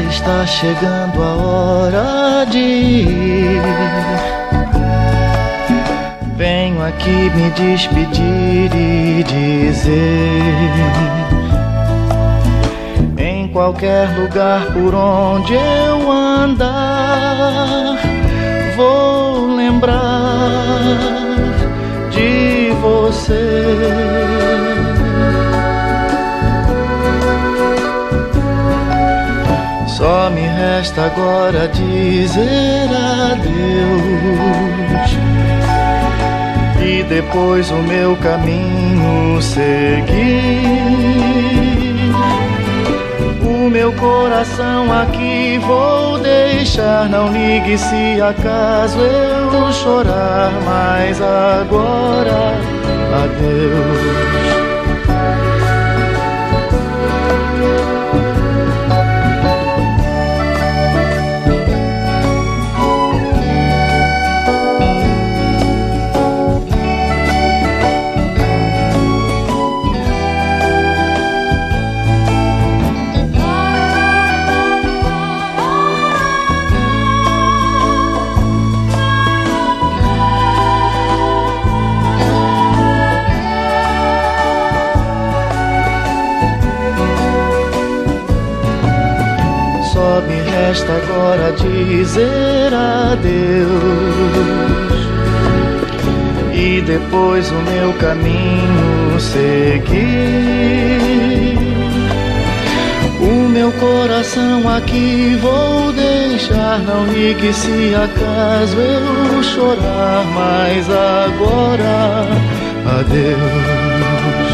está chegando a hora de ir. Venho aqui me despedir e dizer: em qualquer lugar por onde eu andar, vou lembrar de você. Só me resta agora dizer adeus e depois o meu caminho seguir. O meu coração aqui vou deixar, não ligue se acaso eu chorar, mas agora adeus. Só me resta agora dizer adeus e depois o meu caminho seguir. O meu coração aqui vou deixar, não ligue se acaso eu chorar, mas agora adeus.